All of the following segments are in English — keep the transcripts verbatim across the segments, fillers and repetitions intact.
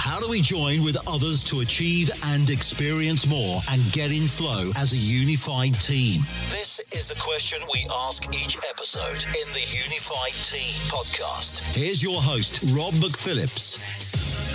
How do we join with others to achieve and experience more and get in flow as a unified team? This is the question we ask each episode in the Unified Team podcast. Here's your host, Rob McPhillips.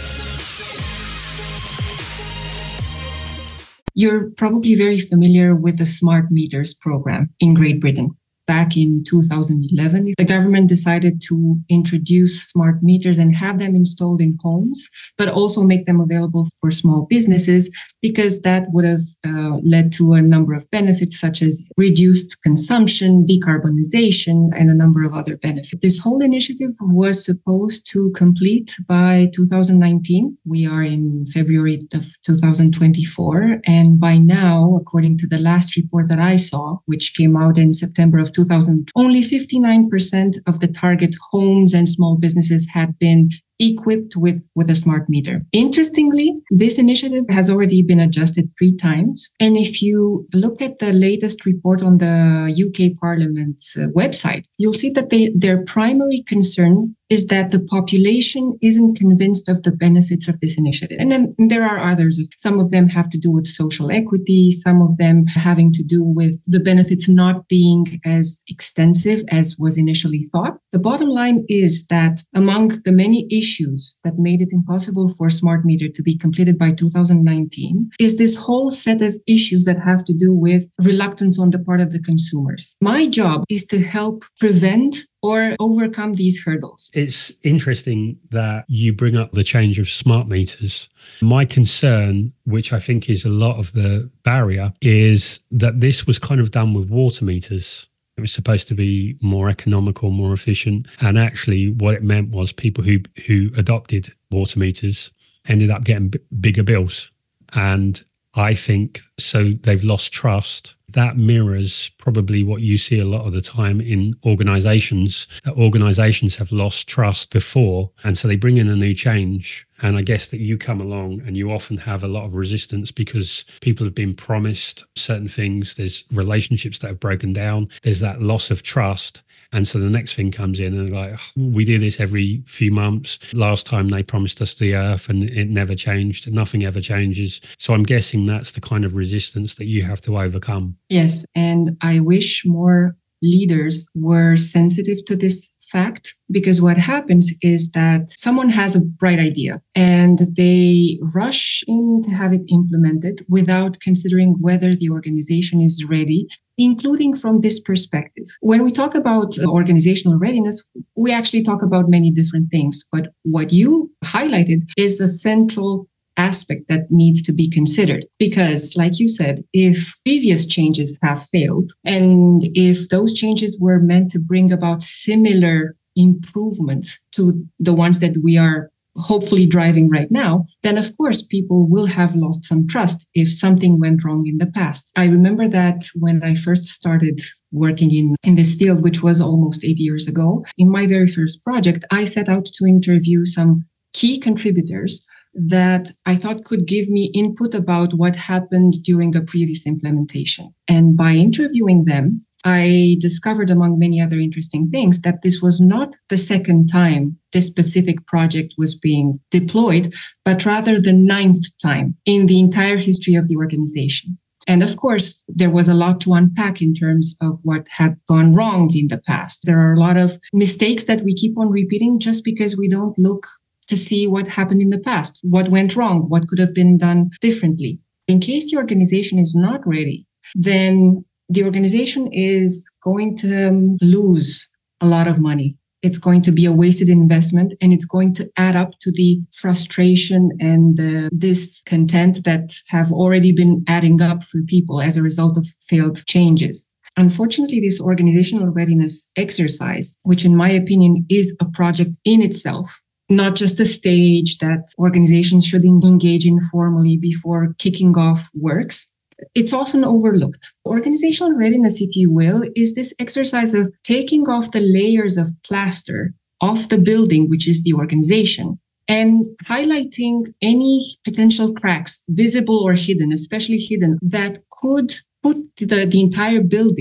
You're probably very familiar with the Smart Meters program in Great Britain. Back in two thousand eleven, the government decided to introduce smart meters and have them installed in homes, but also make them available for small businesses, because that would have uh, led to a number of benefits, such as reduced consumption, decarbonization, and a number of other benefits. This whole initiative was supposed to complete by two thousand nineteen. We are in February of two thousand twenty-four, and by now, according to the last report that I saw, which came out in September of two thousand, only fifty-nine percent of the target homes and small businesses had been equipped with, with a smart meter. Interestingly, this initiative has already been adjusted three times. And if you look at the latest report on the U K Parliament's uh, website, you'll see that they, their primary concern is that the population isn't convinced of the benefits of this initiative. And then there are others. Some of them have to do with social equity, some of them having to do with the benefits not being as extensive as was initially thought. The bottom line is that among the many issues that made it impossible for smart meter to be completed by two thousand nineteen is this whole set of issues that have to do with reluctance on the part of the consumers. My job is to help prevent or overcome these hurdles. It's interesting that you bring up the change of smart meters. My concern, which I think is a lot of the barrier, is that this was kind of done with water meters. It was supposed to be more economical, more efficient. And actually what it meant was people who, who adopted water meters ended up getting b- bigger bills. And I think so they've lost trust. That mirrors probably what you see a lot of the time in organizations, that organizations have lost trust before. And so they bring in a new change. And I guess that you come along and you often have a lot of resistance because people have been promised certain things. There's relationships that have broken down. There's that loss of trust. And so the next thing comes in and like, oh, we do this every few months. Last time they promised us the earth and it never changed. Nothing ever changes. So I'm guessing that's the kind of resistance that you have to overcome. Yes. And I wish more leaders were sensitive to this fact, because what happens is that someone has a bright idea and they rush in to have it implemented without considering whether the organization is ready, including from this perspective. When we talk about organizational readiness, we actually talk about many different things. But what you highlighted is a central aspect that needs to be considered. Because, like you said, if previous changes have failed, and if those changes were meant to bring about similar improvement to the ones that we are hopefully driving right now, then of course people will have lost some trust if something went wrong in the past. I remember that when I first started working in, in this field, which was almost eight years ago, in my very first project, I set out to interview some key contributors that I thought could give me input about what happened during a previous implementation. And by interviewing them, I discovered, among many other interesting things, that this was not the second time this specific project was being deployed, but rather the ninth time in the entire history of the organization. And of course, there was a lot to unpack in terms of what had gone wrong in the past. There are a lot of mistakes that we keep on repeating just because we don't look to see what happened in the past, what went wrong, what could have been done differently. In case the organization is not ready, then the organization is going to um, lose a lot of money. It's going to be a wasted investment, and it's going to add up to the frustration and the discontent that have already been adding up for people as a result of failed changes. Unfortunately, this organizational readiness exercise, which in my opinion is a project in itself, not just a stage that organizations should engage in formally before kicking off works, it's often overlooked. Organizational readiness, if you will, is this exercise of taking off the layers of plaster off the building, which is the organization, and highlighting any potential cracks, visible or hidden, especially hidden, that could put the, the entire building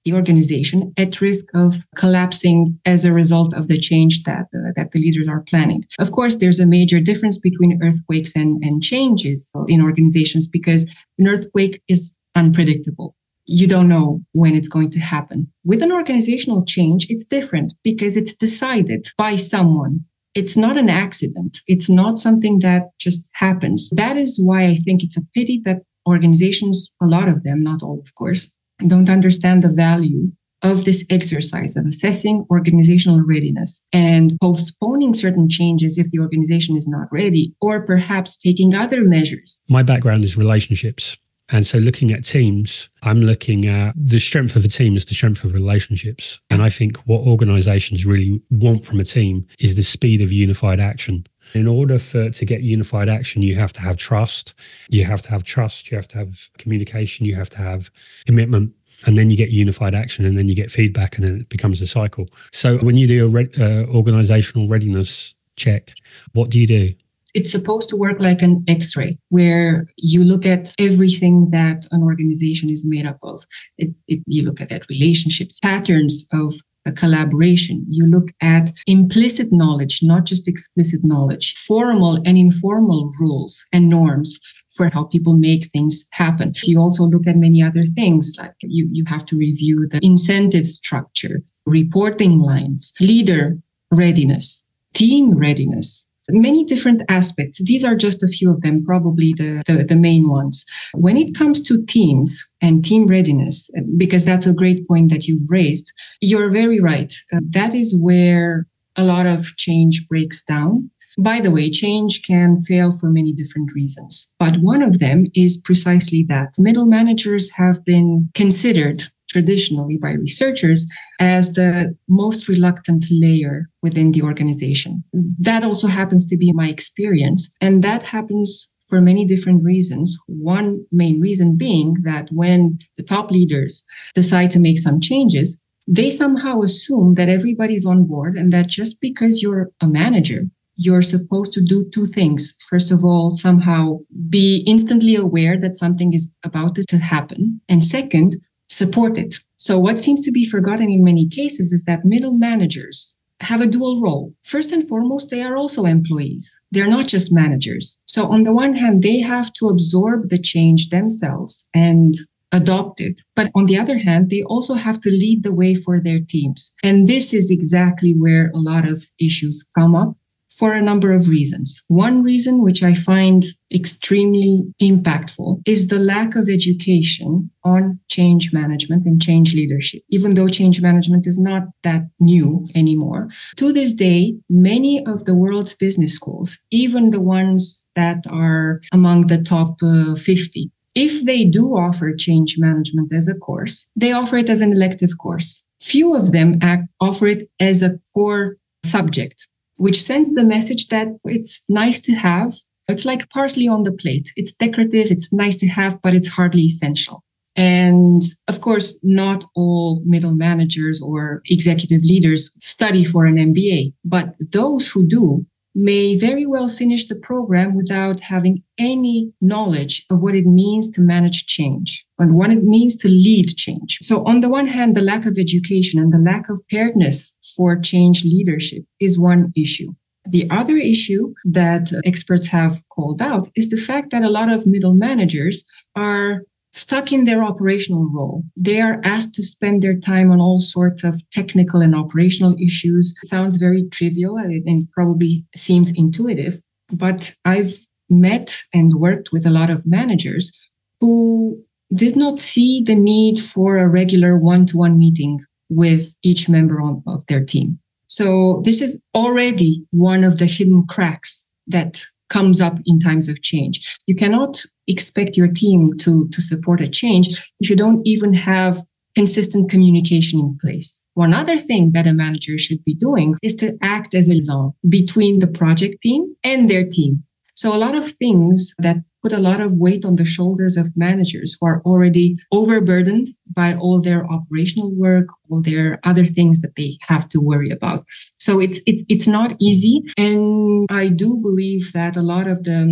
the organization at risk of collapsing as a result of the change that uh, that the leaders are planning. Of course, there's a major difference between earthquakes and, and changes in organizations, because an earthquake is unpredictable. You don't know when it's going to happen. With an organizational change, it's different because it's decided by someone. It's not an accident. It's not something that just happens. That is why I think it's a pity that organizations, a lot of them, not all, of course, don't understand the value of this exercise of assessing organizational readiness and postponing certain changes if the organization is not ready, or perhaps taking other measures. My background is relationships. And so looking at teams, I'm looking at the strength of a team is the strength of relationships. And I think what organizations really want from a team is the speed of unified action. In order for to get unified action, you have to have trust. You have to have trust. You have to have communication. You have to have commitment. And then you get unified action, and then you get feedback, and then it becomes a cycle. So when you do a re- uh, organizational readiness check, what do you do? It's supposed to work like an X-ray, where you look at everything that an organization is made up of. It, it, you look at that relationships, patterns of a collaboration. You look at implicit knowledge, not just explicit knowledge, formal and informal rules and norms for how people make things happen. You also look at many other things, like you, you have to review the incentive structure, reporting lines, leader readiness, team readiness, many different aspects. These are just a few of them, probably the, the, the main ones. When it comes to teams and team readiness, because that's a great point that you've raised, you're very right. Uh, that is where a lot of change breaks down. By the way, change can fail for many different reasons, but one of them is precisely that. Middle managers have been considered traditionally by researchers as the most reluctant layer within the organization. That also happens to be my experience, and that happens for many different reasons. One main reason being that when the top leaders decide to make some changes, they somehow assume that everybody's on board, and that just because you're a manager, you're supposed to do two things. First of all, somehow be instantly aware that something is about to happen. And second, support it. So what seems to be forgotten in many cases is that middle managers have a dual role. First and foremost, they are also employees. They're not just managers. So on the one hand, they have to absorb the change themselves and adopt it. But on the other hand, they also have to lead the way for their teams. And this is exactly where a lot of issues come up, for a number of reasons. One reason, which I find extremely impactful, is the lack of education on change management and change leadership. Even though change management is not that new anymore, to this day, many of the world's business schools, even the ones that are among the top uh, fifty, if they do offer change management as a course, they offer it as an elective course. Few of them act, offer it as a core subject, which sends the message that it's nice to have. It's like parsley on the plate. It's decorative, it's nice to have, but it's hardly essential. And of course, not all middle managers or executive leaders study for an M B A, but those who do may very well finish the program without having any knowledge of what it means to manage change and what it means to lead change. So on the one hand, the lack of education and the lack of preparedness for change leadership is one issue. The other issue that experts have called out is the fact that a lot of middle managers are stuck in their operational role. They are asked to spend their time on all sorts of technical and operational issues. It sounds very trivial and it probably seems intuitive, but I've met and worked with a lot of managers who did not see the need for a regular one-to-one meeting with each member of their team. So this is already one of the hidden cracks that comes up in times of change. You cannot expect your team to, to support a change if you don't even have consistent communication in place. One other thing that a manager should be doing is to act as a liaison between the project team and their team. So a lot of things that put a lot of weight on the shoulders of managers who are already overburdened by all their operational work, all their other things that they have to worry about. So it's it's it's not easy. And I do believe that a lot of the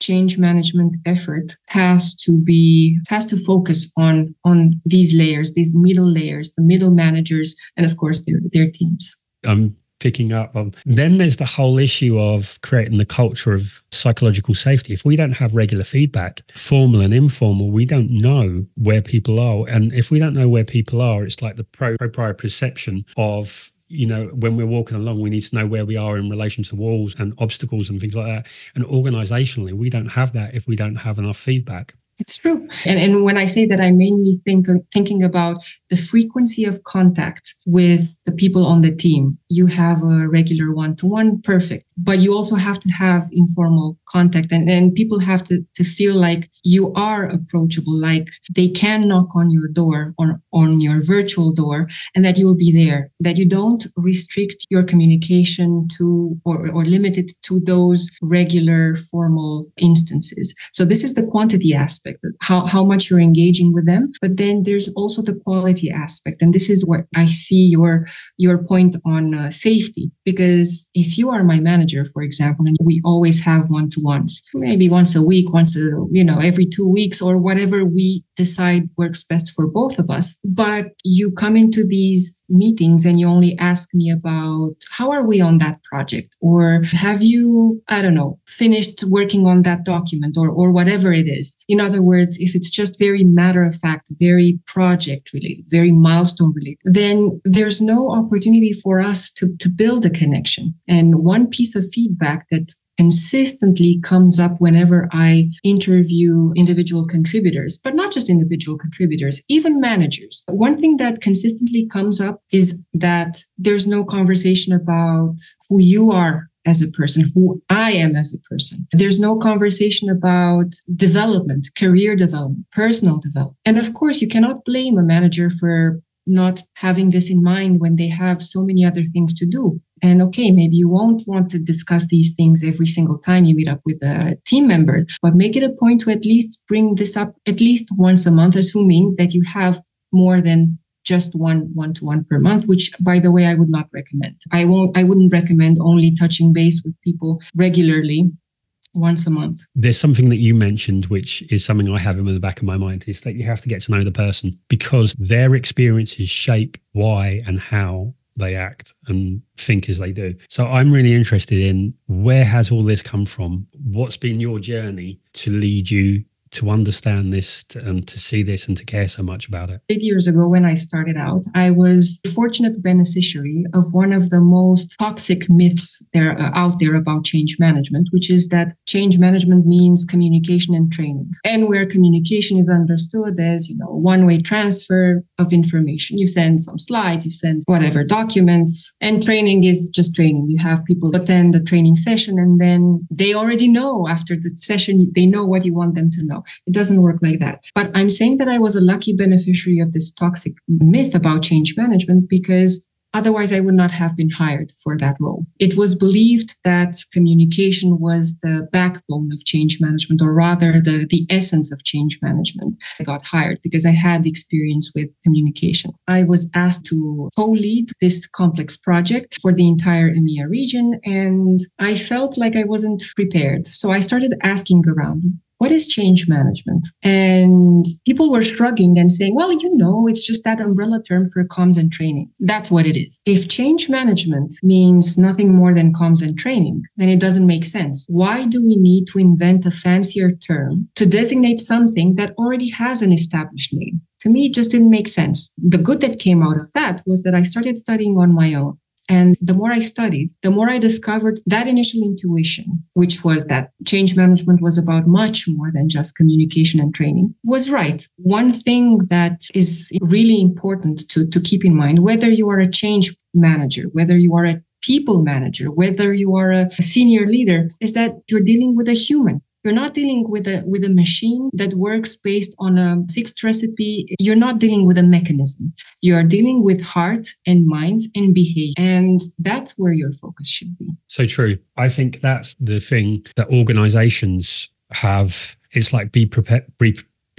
change management effort has to be has to focus on on these layers, these middle layers, the middle managers, and of course their their teams. I'm picking up on. Then there's the whole issue of creating the culture of psychological safety. If we don't have regular feedback, formal and informal, we don't know where people are. And if we don't know where people are, it's like the pro prior perception of, you know, when we're walking along, we need to know where we are in relation to walls and obstacles and things like that. And organizationally, we don't have that if we don't have enough feedback. It's true. And and when I say that, I mainly think thinking about the frequency of contact with the people on the team. You have a regular one-to-one, perfect. But you also have to have informal contact, and, and people have to, to feel like you are approachable, like they can knock on your door or on your virtual door, and that you'll be there, that you don't restrict your communication to or, or limit it to those regular formal instances. So this is the quantity aspect. How, how much you're engaging with them. But then there's also the quality aspect. And this is where I see your, your point on uh, safety. Because if you are my manager, for example, and we always have one-to-ones, maybe once a week, once a, you know, every two weeks or whatever we decide works best for both of us. But you come into these meetings and you only ask me about how are we on that project? Or have you, I don't know, finished working on that document or, or whatever it is. In other words, if it's just very matter of fact, very project related, very milestone related, then there's no opportunity for us to, to build a connection. And one piece of feedback that consistently comes up whenever I interview individual contributors, but not just individual contributors, even managers. One thing that consistently comes up is that there's no conversation about who you are as a person, who I am as a person. There's no conversation about development, career development, personal development. And of course, you cannot blame a manager for not having this in mind when they have so many other things to do. And okay, maybe you won't want to discuss these things every single time you meet up with a team member, but make it a point to at least bring this up at least once a month, assuming that you have more than just one one-to-one per month, which, by the way, I would not recommend. I won't, I wouldn't recommend only touching base with people regularly once a month. There's something that you mentioned, which is something I have in the back of my mind, is that you have to get to know the person because their experiences shape why and how they act and think as they do. So I'm really interested in where has all this come from? What's been your journey to lead you to understand this and to see this and to care so much about it? Eight years ago, when I started out, I was a fortunate beneficiary of one of the most toxic myths there uh, out there about change management, which is that change management means communication and training. And where communication is understood as, you know, one-way transfer of information. You send some slides, you send whatever documents, and training is just training. You have people attend the training session and then they already know after the session, they know what you want them to know. It doesn't work like that. But I'm saying that I was a lucky beneficiary of this toxic myth about change management because otherwise I would not have been hired for that role. It was believed that communication was the backbone of change management, or rather the, the essence of change management. I got hired because I had experience with communication. I was asked to co-lead this complex project for the entire E M E A region, and I felt like I wasn't prepared. So I started asking around, what is change management? And people were shrugging and saying, well, you know, it's just that umbrella term for comms and training. That's what it is. If change management means nothing more than comms and training, then it doesn't make sense. Why do we need to invent a fancier term to designate something that already has an established name? To me, it just didn't make sense. The good that came out of that was that I started studying on my own. And the more I studied, the more I discovered that initial intuition, which was that change management was about much more than just communication and training, was right. One thing that is really important to, to keep in mind, whether you are a change manager, whether you are a people manager, whether you are a senior leader, is that you're dealing with a human. You're not dealing with a with a machine that works based on a fixed recipe. You're not dealing with a mechanism. You are dealing with heart and mind and behavior. And that's where your focus should be. So true. I think that's the thing that organizations have. It's like be prepared, be,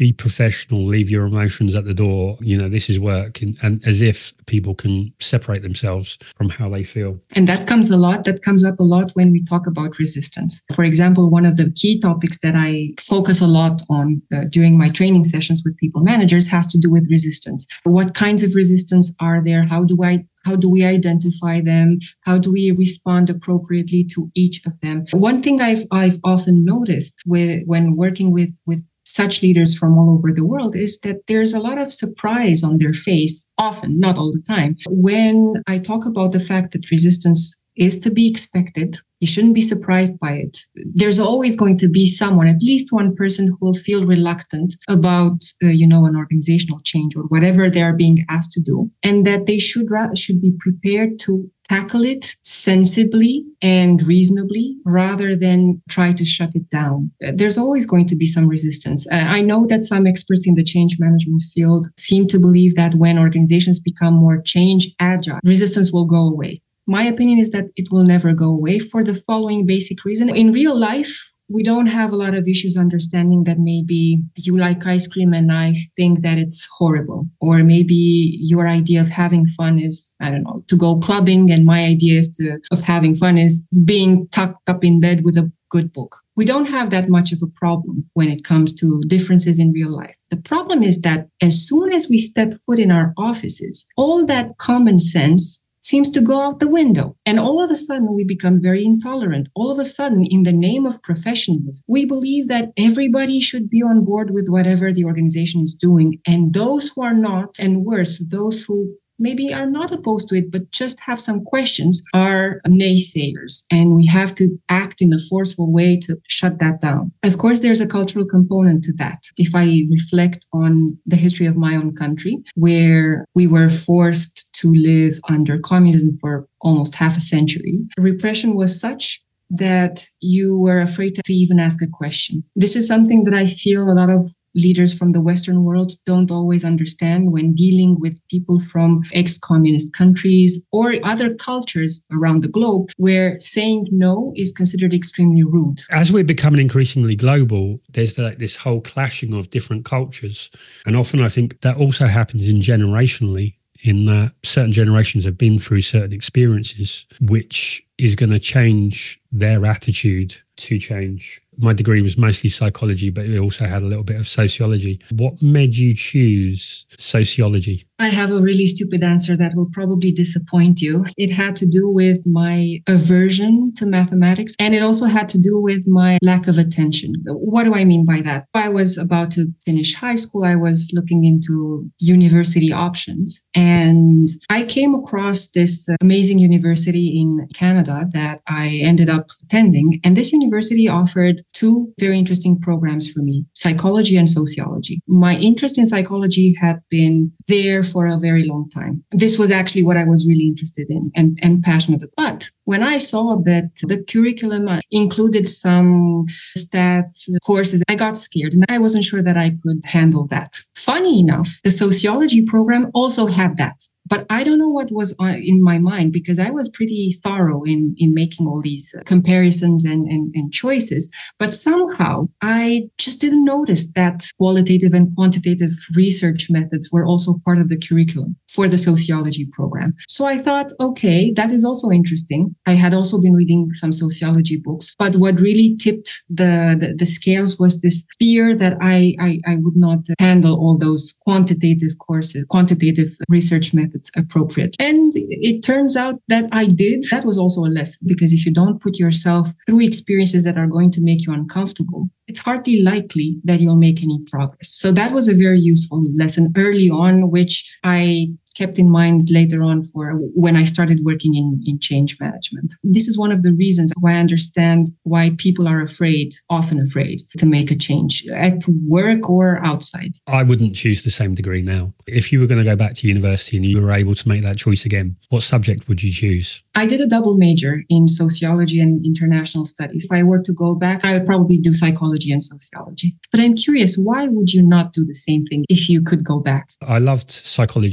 be professional, leave your emotions at the door, you know, this is work, and, and as if people can separate themselves from how they feel. And that comes a lot, that comes up a lot when we talk about resistance. For example, one of the key topics that I focus a lot on uh, during my training sessions with people managers has to do with resistance. What kinds of resistance are there? How do I How do we identify them? How do we respond appropriately to each of them? One thing I've I've often noticed with, when working with, with such leaders from all over the world is that there's a lot of surprise on their face, often, not all the time, when I talk about the fact that resistance is to be expected. You shouldn't be surprised by it. There's always going to be someone, at least one person, who will feel reluctant about, uh, you know, an organizational change or whatever they are being asked to do, and that they should ra- should be prepared to tackle it sensibly and reasonably rather than try to shut it down. There's always going to be some resistance. I know that some experts in the change management field seem to believe that when organizations become more change agile, resistance will go away. My opinion is that it will never go away for the following basic reason. In real life, we don't have a lot of issues understanding that maybe you like ice cream and I think that it's horrible. Or maybe your idea of having fun is, I don't know, to go clubbing, and my idea is to, of having fun is being tucked up in bed with a good book. We don't have that much of a problem when it comes to differences in real life. The problem is that as soon as we step foot in our offices, all that common sense seems to go out the window. And all of a sudden, we become very intolerant. All of a sudden, in the name of professionalism, we believe that everybody should be on board with whatever the organization is doing. And those who are not, and worse, those who maybe are not opposed to it, but just have some questions, are naysayers. And we have to act in a forceful way to shut that down. Of course, there's a cultural component to that. If I reflect on the history of my own country, where we were forced to live under communism for almost half a century, repression was such that you were afraid to even ask a question. This is something that I feel a lot of leaders from the Western world don't always understand when dealing with people from ex-communist countries or other cultures around the globe, where saying no is considered extremely rude. As we're becoming increasingly global, there's like this whole clashing of different cultures. And often I think that also happens in generationally, in that certain generations have been through certain experiences, which is going to change their attitude to change. My degree was mostly psychology, but it also had a little bit of sociology. What made you choose sociology? I have a really stupid answer that will probably disappoint you. It had to do with my aversion to mathematics, and it also had to do with my lack of attention. What do I mean by that? I was about to finish high school. I was looking into university options, and I came across this amazing university in Canada that I ended up attending. And this university offered two very interesting programs for me, psychology and sociology. My interest in psychology had been there for a very long time. This was actually what I was really interested in and, and passionate about. But when I saw that the curriculum included some stats courses, I got scared and I wasn't sure that I could handle that. Funny enough, the sociology program also had that. But I don't know what was on, in my mind, because I was pretty thorough in, in making all these comparisons and, and, and choices. But somehow I just didn't notice that qualitative and quantitative research methods were also part of the curriculum for the sociology program. So I thought, okay, that is also interesting. I had also been reading some sociology books, but what really tipped the, the, the scales was this fear that I, I, I would not handle all those quantitative courses, quantitative research methods appropriate. And it turns out that I did. That was also a lesson, because if you don't put yourself through experiences that are going to make you uncomfortable, it's hardly likely that you'll make any progress. So that was a very useful lesson early on, which I kept in mind later on for when I started working in, in change management. This is one of the reasons why I understand why people are afraid, often afraid, to make a change at work or outside. I wouldn't choose the same degree now. If you were going to go back to university and you were able to make that choice again, what subject would you choose? I did a double major in sociology and international studies. If I were to go back, I would probably do psychology and sociology. But I'm curious, why would you not do the same thing if you could go back? I loved psychology, and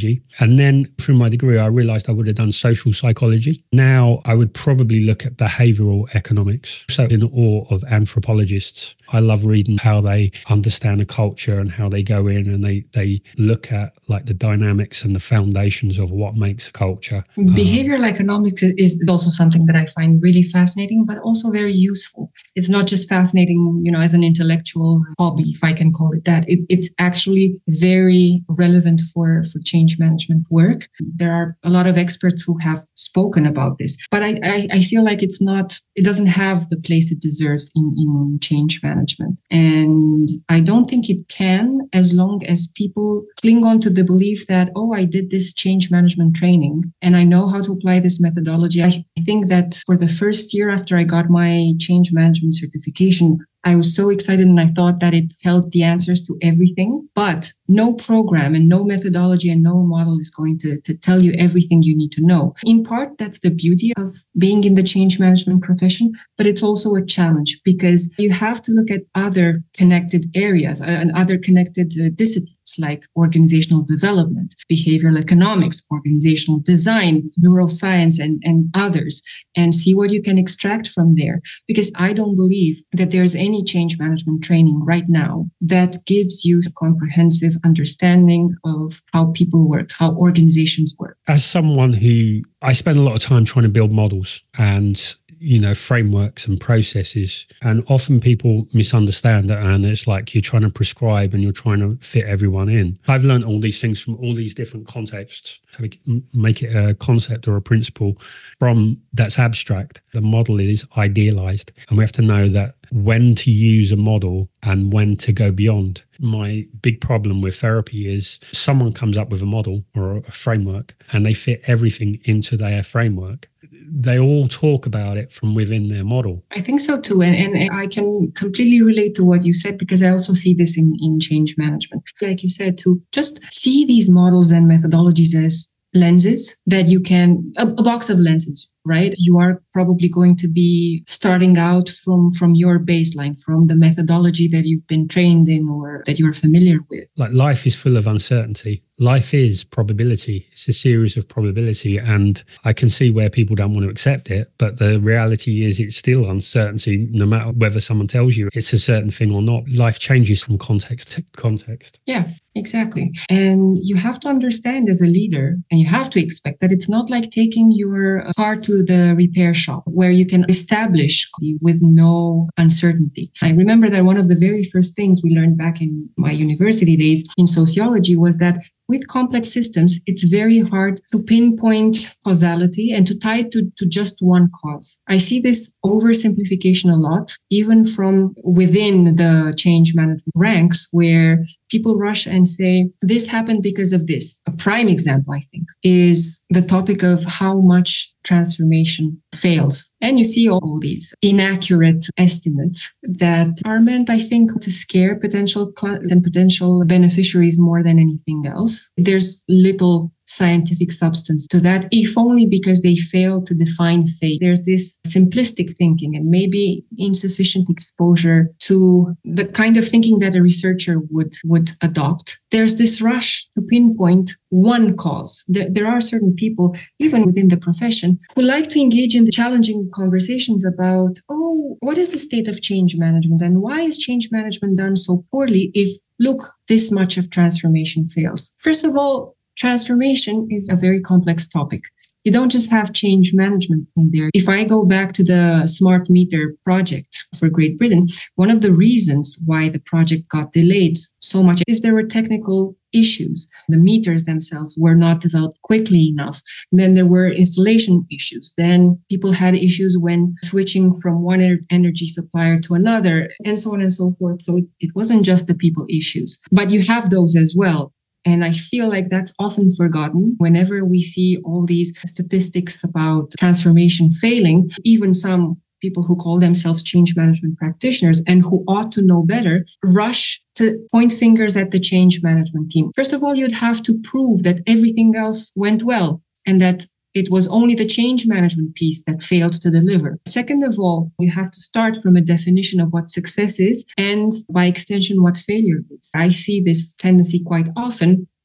And then through my degree, I realized I would have done social psychology. Now I would probably look at behavioral economics. So in awe of anthropologists. I love reading how they understand a culture and how they go in and they, they look at like the dynamics and the foundations of what makes a culture. Behavioral um, economics is, is also something that I find really fascinating, but also very useful. It's not just fascinating, you know, as an intellectual hobby, if I can call it that. It, it's actually very relevant for, for change management work. There are a lot of experts who have spoken about this, but I, I, I feel like it's not, it doesn't have the place it deserves in, in change management. Management. And I don't think it can, as long as people cling on to the belief that, oh, I did this change management training and I know how to apply this methodology. I think that for the first year after I got my change management certification, I was so excited and I thought that it held the answers to everything, but no program and no methodology and no model is going to, to tell you everything you need to know. In part, that's the beauty of being in the change management profession, but it's also a challenge because you have to look at other connected areas and other connected uh, disciplines like organizational development, behavioral economics, organizational design, neuroscience, and, and others, and see what you can extract from there. Because I don't believe that there's any change management training right now that gives you a comprehensive understanding of how people work, how organizations work. As someone who, I spend a lot of time trying to build models and you know, frameworks and processes. And often people misunderstand that. And it's like you're trying to prescribe and you're trying to fit everyone in. I've learned all these things from all these different contexts to make it a concept or a principle from that's abstract. The model is idealized. And we have to know that when to use a model and when to go beyond. My big problem with therapy is someone comes up with a model or a framework and they fit everything into their framework. They all talk about it from within their model. I think so too. And, and I can completely relate to what you said because I also see this in, in change management. Like you said, to just see these models and methodologies as lenses that you can, a, a box of lenses, right? You are probably going to be starting out from, from your baseline, from the methodology that you've been trained in or that you're familiar with. Like life is full of uncertainty. Life is probability. It's a series of probability. And I can see where people don't want to accept it. But the reality is it's still uncertainty, no matter whether someone tells you it's a certain thing or not. Life changes from context to context. Yeah, exactly. And you have to understand as a leader, and you have to expect that it's not like taking your car to the repair shop where you can establish with no uncertainty. I remember that one of the very first things we learned back in my university days in sociology was that with complex systems, it's very hard to pinpoint causality and to tie it to, to just one cause. I see this oversimplification a lot, even from within the change management ranks, where people rush and say, this happened because of this. A prime example, I think, is the topic of how much transformation fails. And you see all these inaccurate estimates that are meant, I think, to scare potential clients and potential beneficiaries more than anything else. There's little scientific substance to that, if only because they fail to define fate. There's this simplistic thinking and maybe insufficient exposure to the kind of thinking that a researcher would, would adopt. There's this rush to pinpoint one cause. There, there are certain people, even within the profession, who like to engage in the challenging conversations about, oh, what is the state of change management and why is change management done so poorly if, look, this much of transformation fails? First of all, transformation is a very complex topic. You don't just have change management in there. If I go back to the smart meter project for Great Britain, one of the reasons why the project got delayed so much is there were technical issues. The meters themselves were not developed quickly enough. And then there were installation issues. Then people had issues when switching from one energy supplier to another, and so on and so forth. So it, it wasn't just the people issues, but you have those as well. And I feel like that's often forgotten whenever we see all these statistics about transformation failing. Even some people who call themselves change management practitioners and who ought to know better rush to point fingers at the change management team. First of all, you'd have to prove that everything else went well and that it was only the change management piece that failed to deliver. Second of all, you have to start from a definition of what success is and by extension, what failure is. I see this tendency quite often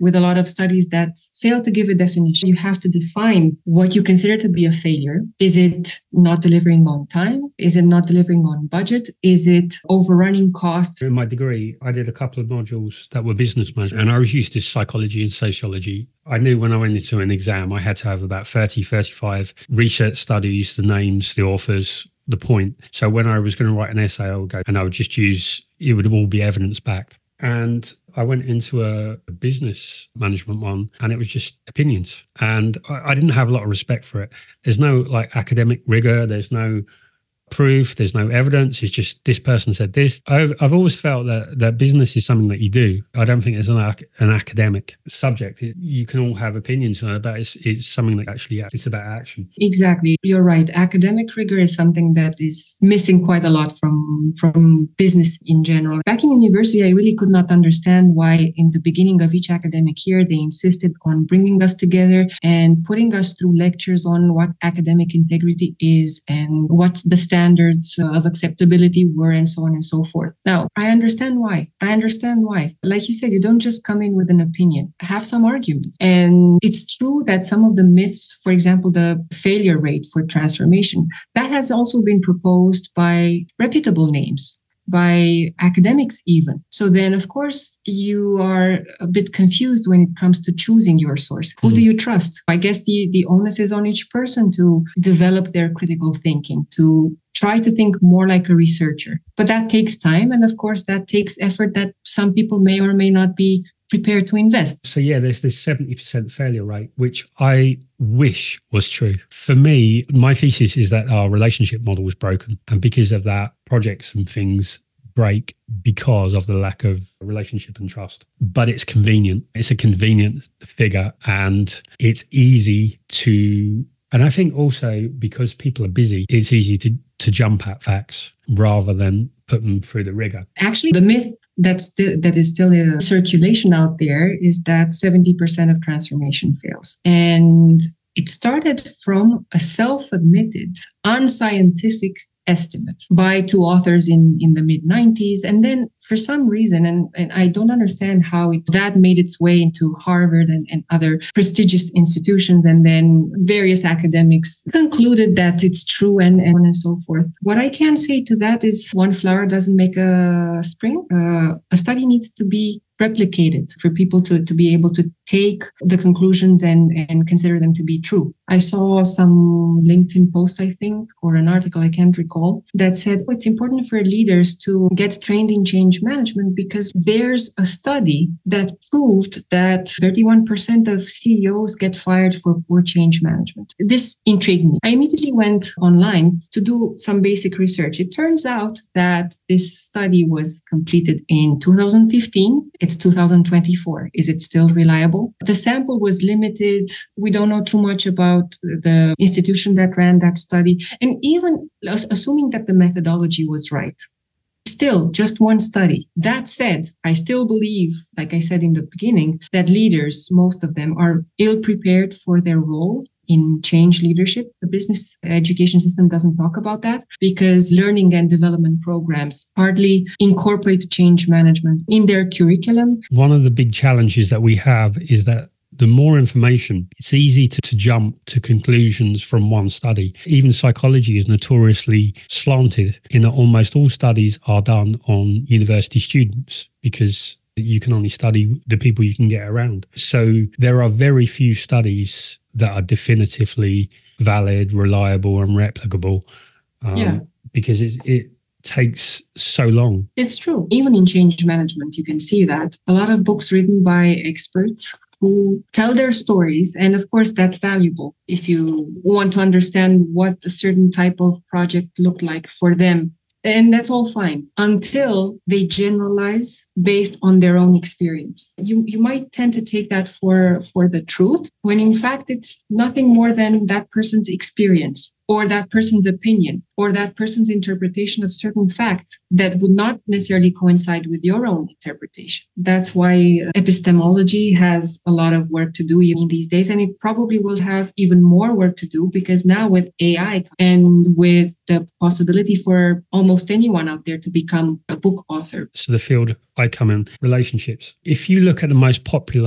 with a lot of studies that fail to give a definition. You have to define what you consider to be a failure. Is it not delivering on time? Is it not delivering on budget? Is it overrunning costs? In my degree, I did a couple of modules that were business management, and I was used to psychology and sociology. I knew when I went into an exam, I had to have about thirty, thirty-five research studies, the names, the authors, the point. So when I was going to write an essay, I would go and I would just use, it would all be evidence backed. And I went into a, a business management one and it was just opinions. And I, I didn't have a lot of respect for it. There's no like academic rigor. There's no proof. There's no evidence. It's just this person said this. I've, I've always felt that, that business is something that you do. I don't think it's an, an academic subject. It, you can all have opinions on it, but it's, it's something that actually, it's about action. Exactly. You're right. Academic rigor is something that is missing quite a lot from, from business in general. Back in university, I really could not understand why in the beginning of each academic year, they insisted on bringing us together and putting us through lectures on what academic integrity is and what the standards of acceptability were and so on and so forth. Now, I understand why. I understand why. Like you said, you don't just come in with an opinion. Have some arguments. And it's true that some of the myths, for example, the failure rate for transformation, that has also been proposed by reputable names, by academics even. So then, of course, you are a bit confused when it comes to choosing your source. Who do you trust? I guess the, the onus is on each person to develop their critical thinking, to try to think more like a researcher. But that takes time. And of course, that takes effort that some people may or may not be prepared to invest. So yeah, there's this seventy percent failure rate, which I wish was true. For me, my thesis is that our relationship model was broken. And because of that, projects and things break because of the lack of relationship and trust. But it's convenient. It's a convenient figure and it's easy to... And I think also because people are busy, it's easy to, to jump at facts rather than put them through the rigor. Actually, the myth that's still, that is still in circulation out there is that seventy percent of transformation fails. And it started from a self-admitted, unscientific estimate by two authors in, in the mid nineties. And then for some reason, and, and I don't understand how it, that made its way into Harvard and, and other prestigious institutions. And then various academics concluded that it's true and, and so on and so forth. What I can say to that is one flower doesn't make a spring. Uh, a study needs to be replicated for people to, to be able to take the conclusions and, and consider them to be true. I saw some LinkedIn post, I think, or an article, I can't recall, that said oh, it's important for leaders to get trained in change management because there's a study that proved that thirty-one percent of C E Os get fired for poor change management. This intrigued me. I immediately went online to do some basic research. It turns out that this study was completed in two thousand fifteen. It's two thousand twenty-four. Is it still reliable? The sample was limited. We don't know too much about the institution that ran that study. And even assuming that the methodology was right, still just one study. That said, I still believe, like I said in the beginning, that leaders, most of them, are ill-prepared for their role in change leadership. The business education system doesn't talk about that because learning and development programs hardly incorporate change management in their curriculum. One of the big challenges that we have is that the more information, it's easy to, to jump to conclusions from one study. Even psychology is notoriously slanted in that almost all studies are done on university students because you can only study the people you can get around. So there are very few studies that are definitively valid, reliable and replicable um, yeah. because it, it takes so long. It's true. Even in change management, you can see that. A lot of books written by experts who tell their stories. And of course, that's valuable if you want to understand what a certain type of project looked like for them. And that's all fine until they generalize based on their own experience. You you might tend to take that for, for the truth, when in fact it's nothing more than that person's experience or that person's opinion or that person's interpretation of certain facts that would not necessarily coincide with your own interpretation. That's why epistemology has a lot of work to do in these days, and it probably will have even more work to do because now with A I and with the possibility for almost anyone out there to become a book author. So the field I come in, relationships. If you look at the most popular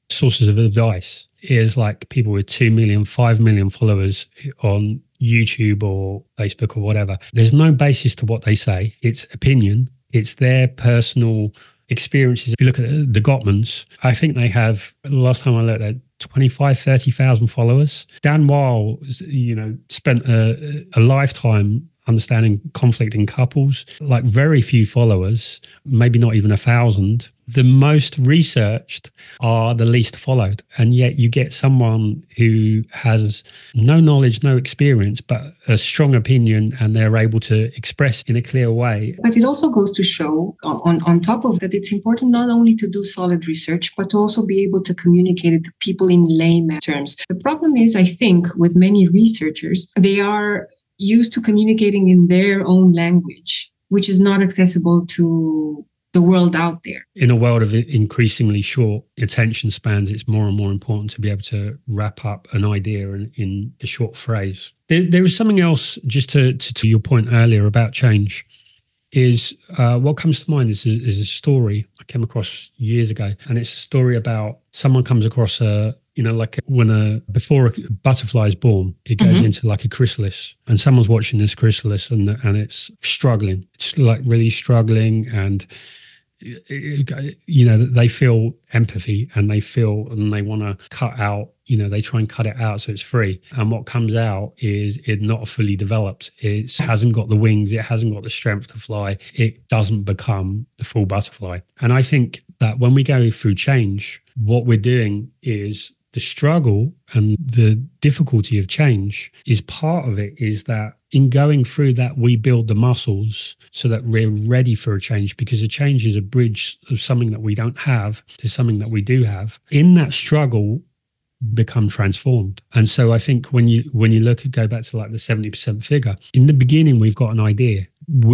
sources of advice is like people with two million, five million followers on YouTube or Facebook or whatever. There's no basis to what they say. It's opinion. It's their personal experiences. If you look at the Gottmans, I think they have, the last time I looked at twenty-five, thirty thousand followers. Dan Weil, you know, spent a, a lifetime understanding conflict in couples, like very few followers, maybe not even a thousand. The most researched are the least followed. And yet you get someone who has no knowledge, no experience, but a strong opinion, and they're able to express in a clear way. But it also goes to show, on, on top of that, it's important not only to do solid research, but to also be able to communicate it to people in layman terms. The problem is, I think, with many researchers, they are used to communicating in their own language, which is not accessible to the world out there. In a world of increasingly short attention spans, it's more and more important to be able to wrap up an idea in, in a short phrase. There, there is something else, just to, to, to your point earlier about change, is uh, what comes to mind is, is a story I came across years ago. And it's a story about someone comes across a, you know, like when a, before a butterfly is born, it goes mm-hmm. into like a chrysalis, and someone's watching this chrysalis and, and it's struggling. It's like really struggling, and you know, they feel empathy and they feel, and they want to cut out, you know, they try and cut it out so it's free. And what comes out is it not fully developed. It hasn't got the wings. It hasn't got the strength to fly. It doesn't become the full butterfly. And I think that when we go through change, what we're doing is the struggle and the difficulty of change is part of it, is that in going through that, we build the muscles so that we're ready for a change, because a change is a bridge of something that we don't have to something that we do have. In that struggle, become transformed. And so I think when you when you look at, go back to like the seventy percent figure, in the beginning, we've got an idea.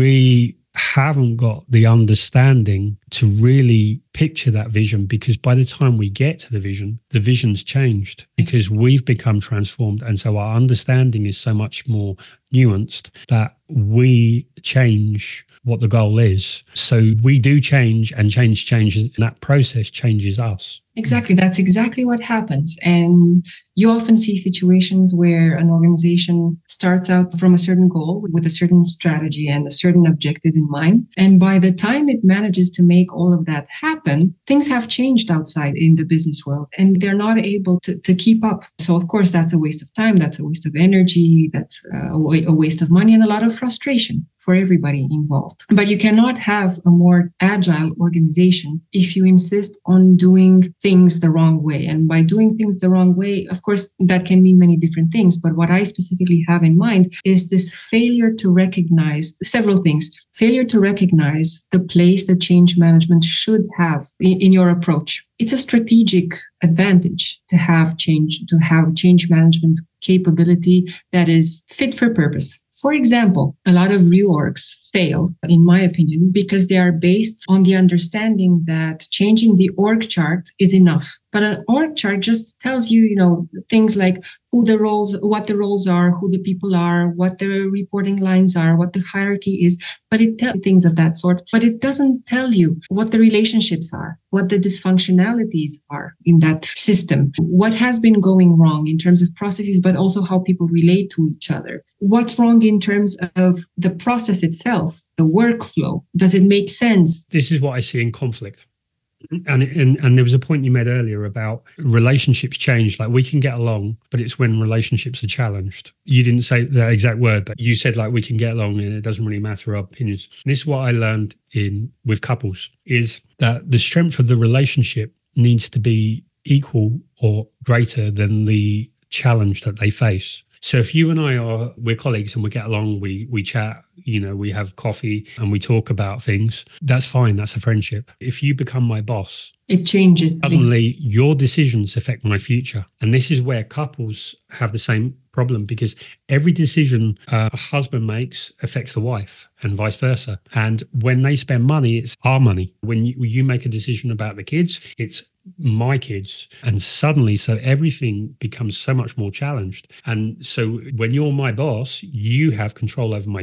We haven't got the understanding to really picture that vision, because by the time we get to the vision, the vision's changed because we've become transformed. And so our understanding is so much more nuanced that we change what the goal is. So we do change, and change changes, and that process changes us. Exactly. That's exactly what happens. And you often see situations where an organization starts out from a certain goal with a certain strategy and a certain objective in mind. And by the time it manages to make all of that happen, things have changed outside in the business world, and they're not able to, to keep up. So, of course, that's a waste of time. That's a waste of energy. That's a, a waste of money and a lot of frustration for everybody involved. But you cannot have a more agile organization if you insist on doing things the wrong way. And by doing things the wrong way, of course, that can mean many different things. But what I specifically have in mind is this failure to recognize several things. Failure to recognize the place that change management should have in, in your approach. It's a strategic advantage to have change, to have change management capability that is fit for purpose. For example, a lot of reorgs fail, in my opinion, because they are based on the understanding that changing the org chart is enough. But an org chart just tells you, you know, things like who the roles, what the roles are, who the people are, what the reporting lines are, what the hierarchy is. But it tells things of that sort. But it doesn't tell you what the relationships are, what the dysfunctionalities are in that system, what has been going wrong in terms of processes, but also how people relate to each other. What's wrong in terms of the process itself, the workflow? Does it make sense? This is what I see in conflict. And, and and there was a point you made earlier about relationships change. Like, we can get along, but it's when relationships are challenged. You didn't say that exact word, but you said like we can get along and it doesn't really matter our opinions. And this is what I learned in with couples, is that the strength of the relationship needs to be equal or greater than the challenge that they face. So if you and I are, we're colleagues and we get along, we we chat, you know, we have coffee and we talk about things, that's fine. That's a friendship. If you become my boss, it changes. Suddenly your decisions affect my future. And this is where couples have the same problem, because every decision uh, a husband makes affects the wife and vice versa. And when they spend money, it's our money. When you, you make a decision about the kids, it's my kids. And suddenly, so everything becomes so much more challenged. And so when you're my boss, you have control over my future.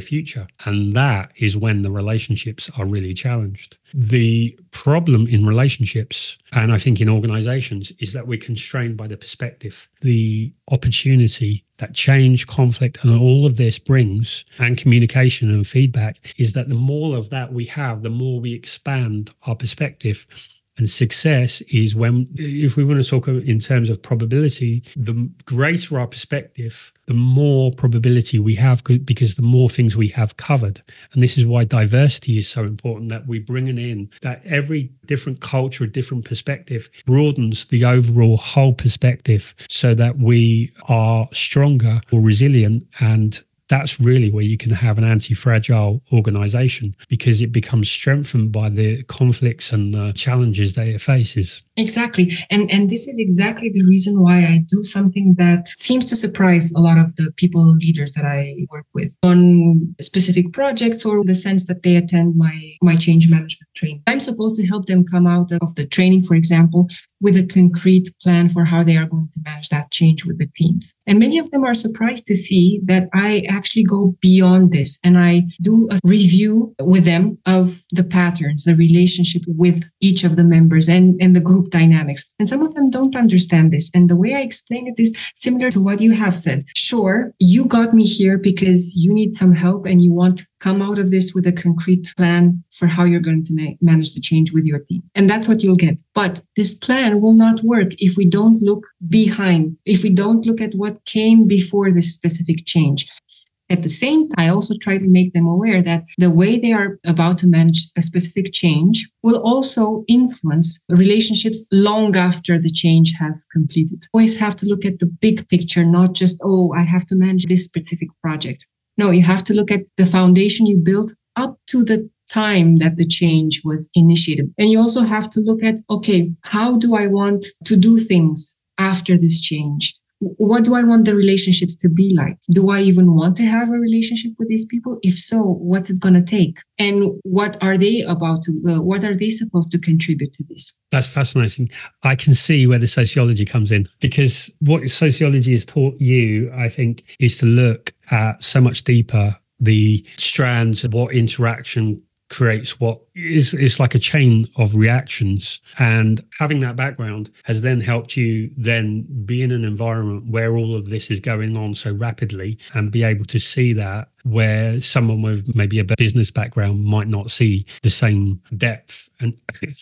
And that is when the relationships are really challenged. The problem in relationships, and I think in organizations, is that we're constrained by the perspective, the opportunity that change, conflict, and all of this brings, and communication and feedback, is that the more of that we have, the more we expand our perspective. And success is when, if we want to talk in terms of probability, the greater our perspective, the more probability we have, because the more things we have covered. And this is why diversity is so important, that we bring it in, that every different culture, different perspective broadens the overall whole perspective so that we are stronger, more resilient, and that's really where you can have an anti-fragile organization, because it becomes strengthened by the conflicts and the challenges that it faces. Exactly. And and this is exactly the reason why I do something that seems to surprise a lot of the people leaders that I work with on specific projects, or the sense that they attend my, my change management training. I'm supposed to help them come out of the training, for example, with a concrete plan for how they are going to manage that change with the teams. And many of them are surprised to see that I actually go beyond this, and I do a review with them of the patterns, the relationship with each of the members and, and the group dynamics. And some of them don't understand this. And the way I explain it is similar to what you have said. Sure, you got me here because you need some help and you want to come out of this with a concrete plan for how you're going to ma- manage the change with your team. And that's what you'll get. But this plan will not work if we don't look behind, if we don't look at what came before this specific change. At the same time, I also try to make them aware that the way they are about to manage a specific change will also influence relationships long after the change has completed. Always have to look at the big picture, not just, oh, I have to manage this specific project. No, you have to look at the foundation you built up to the time that the change was initiated. And you also have to look at, okay, how do I want to do things after this change? What do I want the relationships to be like? Do I even want to have a relationship with these people? If so, what's it going to take? And what are they about to, uh, what are they supposed to contribute to this? That's fascinating. I can see where the sociology comes in, because what sociology has taught you, I think, is to look at so much deeper the strands of what interaction creates what is it's like a chain of reactions. And having that background has then helped you then be in an environment where all of this is going on so rapidly, and be able to see that where someone with maybe a business background might not see the same depth and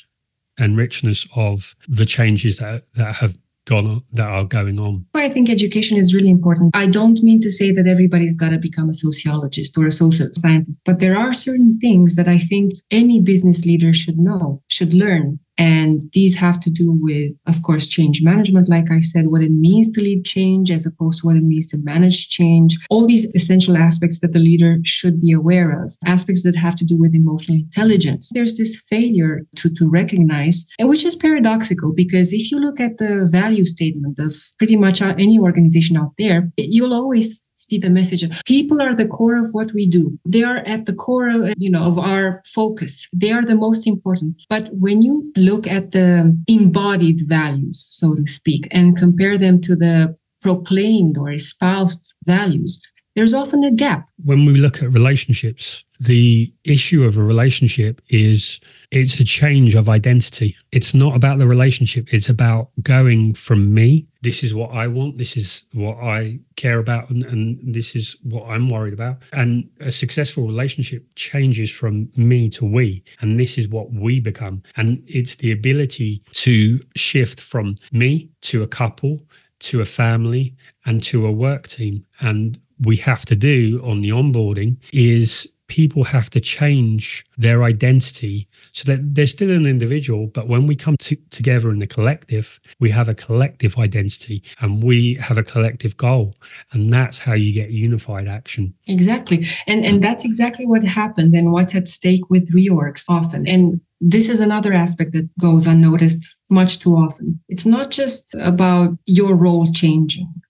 and richness of the changes that that have gone that are going on. I think education is really important. I don't mean to say that everybody's got to become a sociologist or a social scientist, but there are certain things that I think any business leader should know, should learn. And these have to do with, of course, change management, like I said, what it means to lead change as opposed to what it means to manage change. All these essential aspects that the leader should be aware of, aspects that have to do with emotional intelligence. There's this failure to, to recognize, and which is paradoxical, because if you look at the value statement of pretty much any organization out there, you'll always see the message of people are the core of what we do. They are at the core of, you know, of our focus. They are the most important. But when you look at the embodied values, so to speak, and compare them to the proclaimed or espoused values, there's often a gap. When we look at relationships, the issue of a relationship is it's a change of identity. It's not about the relationship. It's about going from me, this is what I want, this is what I care about, and, and this is what I'm worried about. And a successful relationship changes from me to we, and this is what we become. And it's the ability to shift from me to a couple, to a family, and to a work team. And we have to do on the onboarding is people have to change their identity so that they're still an individual, but when we come to, together in the collective, we have a collective identity and we have a collective goal. And that's how you get unified action. Exactly. And, and that's exactly what happened and what's at stake with reorgs often. And this is another aspect that goes unnoticed much too often. It's not just about your role changing.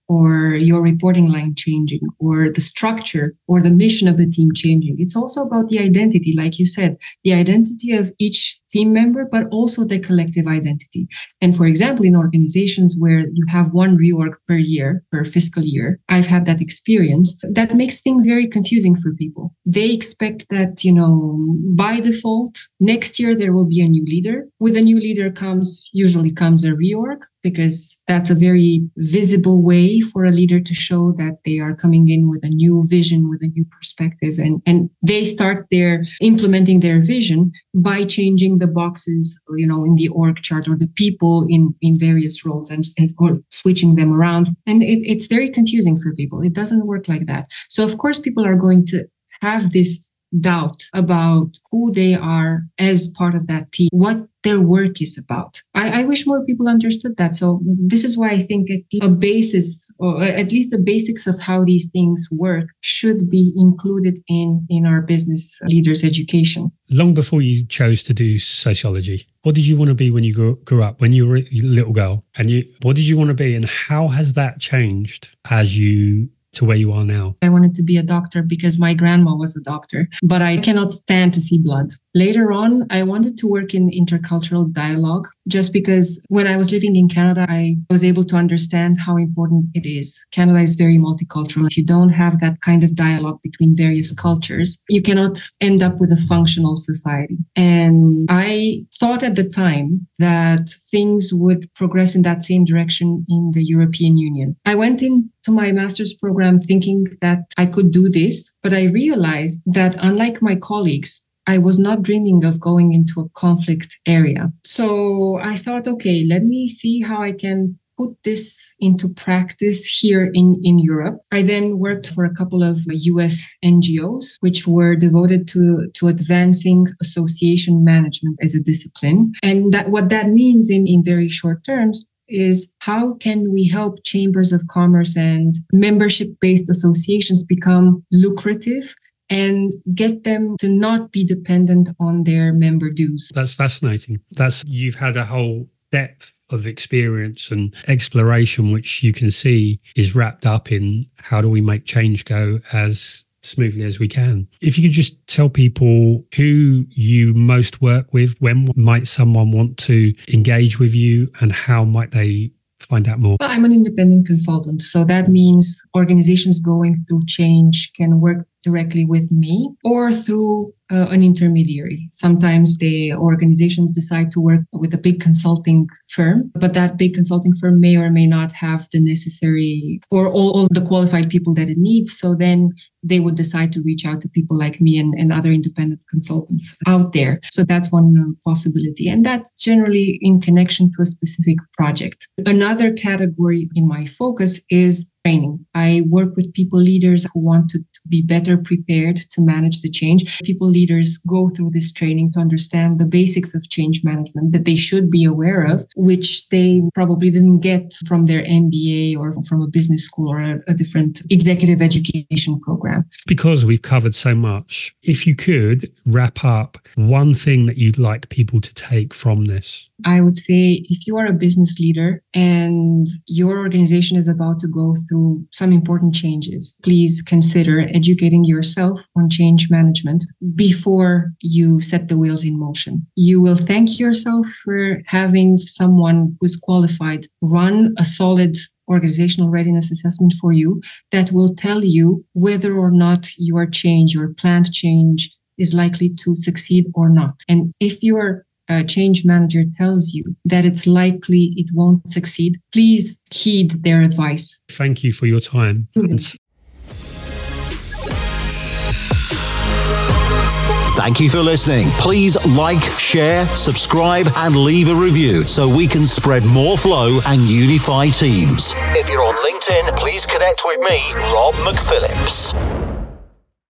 or your reporting line changing, or the structure or the mission of the team changing. It's also about the identity, like you said, the identity of each team member, but also the collective identity. And for example, in organizations where you have one reorg per year, per fiscal year, I've had that experience. That makes things very confusing for people. They expect that, you know, by default, next year there will be a new leader. With a new leader comes, usually comes a reorg, because that's a very visible way for a leader to show that they are coming in with a new vision, with a new perspective. And, and they start their implementing their vision by changing the boxes, you know, in the org chart, or the people in, in various roles, and, and or switching them around. And it, it's very confusing for people. It doesn't work like that. So of course, people are going to have this doubt about who they are as part of that team, what their work is about. I, I wish more people understood that. So this is why I think a basis, or at least the basics of how these things work, should be included in, in our business leaders' education. Long before you chose to do sociology, what did you want to be when you grew, grew up, when you were a little girl? And you, what did you want to be, and how has that changed as you to where you are now? I wanted to be a doctor because my grandma was a doctor, but I cannot stand to see blood. Later on, I wanted to work in intercultural dialogue, just because when I was living in Canada, I was able to understand how important it is. Canada is very multicultural. If you don't have that kind of dialogue between various cultures, you cannot end up with a functional society. And I thought at the time that things would progress in that same direction in the European Union. I went in to my master's program thinking that I could do this, but I realized that unlike my colleagues, I was not dreaming of going into a conflict area. So I thought, okay, let me see how I can put this into practice here in, in Europe. I then worked for a couple of U S N G Os, which were devoted to, to advancing association management as a discipline. And that what that means in, in very short terms is how can we help chambers of commerce and membership-based associations become lucrative and get them to not be dependent on their member dues. That's fascinating. That's, you've had a whole depth of experience and exploration, which you can see is wrapped up in how do we make change go as smoothly as we can. If you could just tell people who you most work with, when might someone want to engage with you, and how might they find out more? Well, I'm an independent consultant, so that means organizations going through change can work directly with me or through uh, an intermediary. Sometimes the organizations decide to work with a big consulting firm, but that big consulting firm may or may not have the necessary or all, all the qualified people that it needs. So then they would decide to reach out to people like me and, and other independent consultants out there. So that's one uh, possibility. And that's generally in connection to a specific project. Another category in my focus is training. I work with people leaders who want to, to be better prepared to manage the change. People leaders go through this training to understand the basics of change management that they should be aware of, which they probably didn't get from their M B A or from a business school or a, a different executive education program. Because we've covered so much, if you could wrap up one thing that you'd like people to take from this. I would say if you are a business leader and your organization is about to go through some important changes, please consider educating yourself on change management before you set the wheels in motion. You will thank yourself for having someone who's qualified run a solid organizational readiness assessment for you that will tell you whether or not your change, your planned change, is likely to succeed or not. And if your uh, change manager tells you that it's likely it won't succeed, please heed their advice. Thank you for your time. Mm-hmm. Thank you for listening. Please like, share, subscribe, and leave a review so we can spread more flow and unify teams. If you're on LinkedIn, please connect with me, Rob McPhillips.